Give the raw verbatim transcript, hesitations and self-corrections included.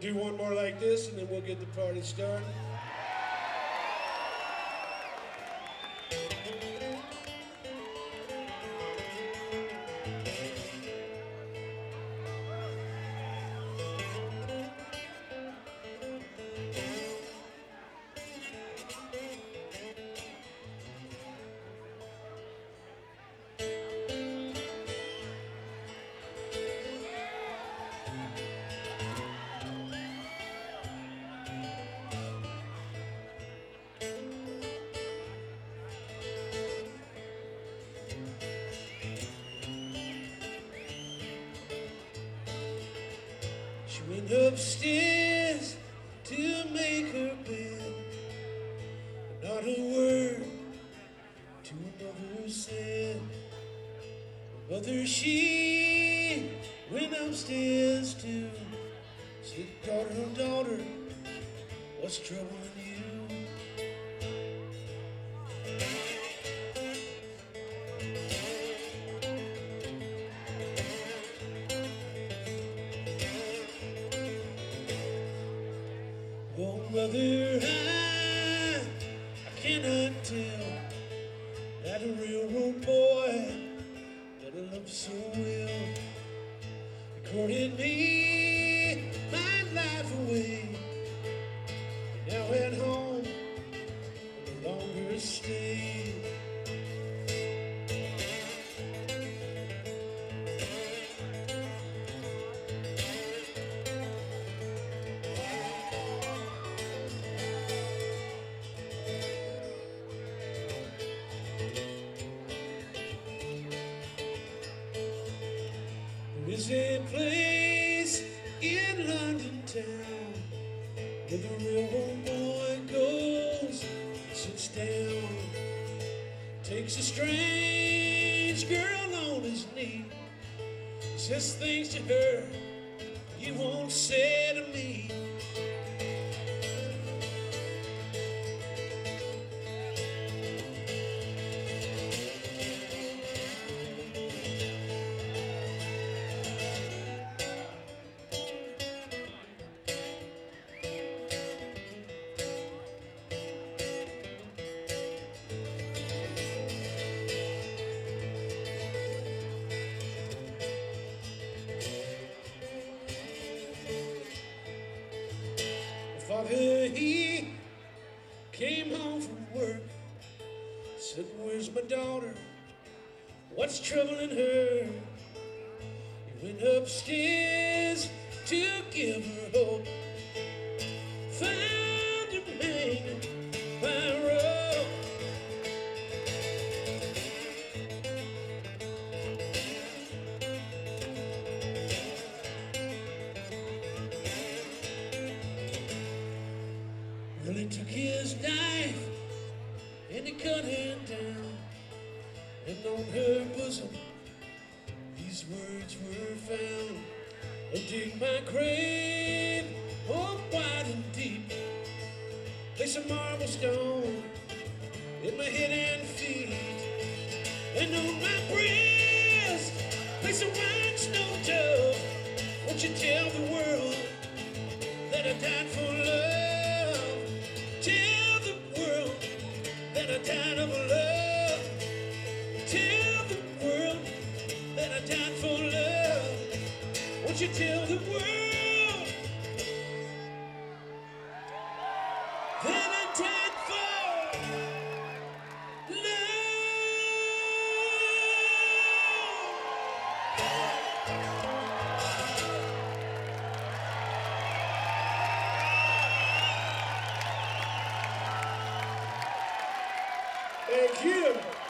do one more like this, and then we'll get the party started. She went upstairs to make her bed, but not a word to her mother said. Her mother, she went upstairs too. Said, daughter, daughter, what's troubling you? Oh, mother, I, I cannot tell that a railroad boy that I love so well courted me my life away. Now at home, I no longer stay. There is a place in London town where the railroad boy goes, sits down, takes a strange girl on his knee, says things to her he won't say to me. Father, he came home from work, said, where's my daughter? What's troubling her? He went upstairs to give her hope, found her hanging by a rope. Well, he took his knife and he cut her down, and on her bosom these words were found. Oh, dig my grave, oh, wide and deep, place a marble stone in my head and feet, and on my breast place a white snow dove. Won't you tell the world that I died for love? Tell the world that I died of love. Tell the world that I died for love. Won't you tell the world that I died for love? Thank you.